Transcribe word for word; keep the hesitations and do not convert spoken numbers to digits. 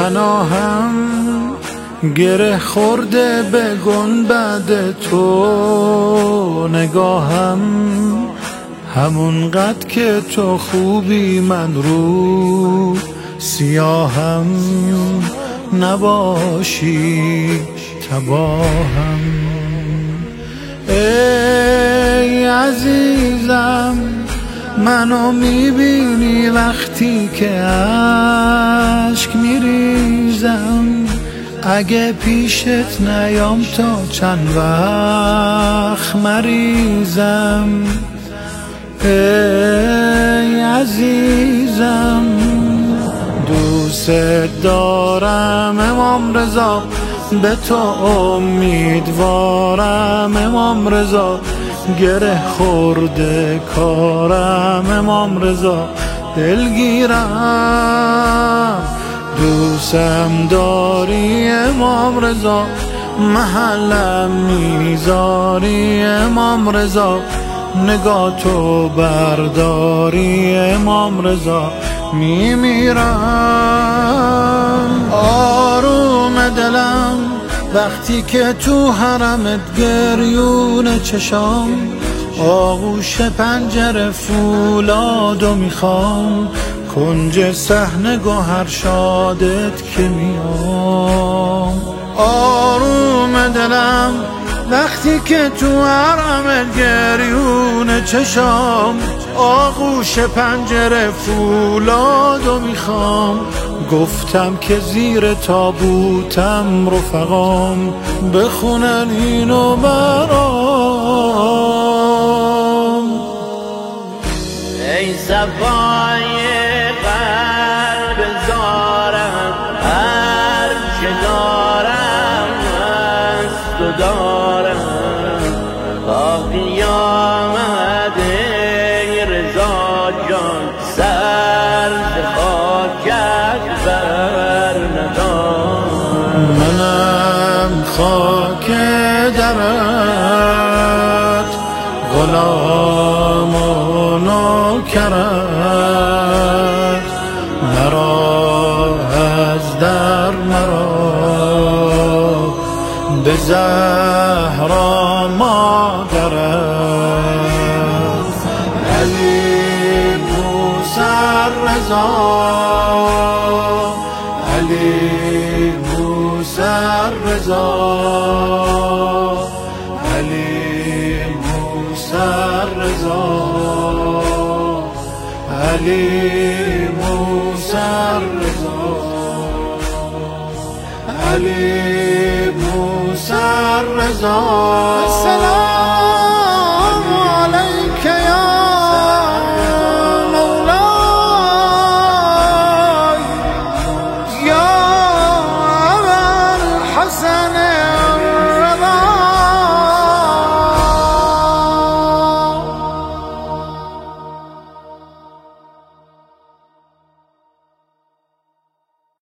پناهم گره خورده به گنبد تو، نگاهم همونقدر که تو خوبی من رو سیاهم، نباشی تباهم. ای عزیزم منو میبینی وقتی که اشک میریزم، اگه پیشت نیام تا چند وقت مریزم. ای عزیزم دوست دارم امام رضا، به تو امیدوارم امام رضا، گره خورده کارم امام رضا، دلگیرم دوستم داری امام رضا، محلم میذاری امام رضا، نگاه تو برداری امام رضا، میمیرم. آروم دلم وقتی که تو حرمت گریون چشام، آغوش پنجره فولادو میخوام، کنج صحنه گوهر شادت که میام. آروم دلم وقتی که تو حرمت گریون چشام، آغوش پنجره فولادو میخوام، گفتم که زیر تابوتم رفقام بخونن اینو برام. ای صفای قلب زارم، هر چه دارم از تو دارم، تا قیامت ای رضا جان، سر ز خاکت بر ندارم. منم خاک درت، غلام و نوکرت، مرا از در مرا به زهرا مادرت، علی موسی رضا، علی موسی رضا، علی موسی رضا، علی موسی رضا، علی موسی رضا.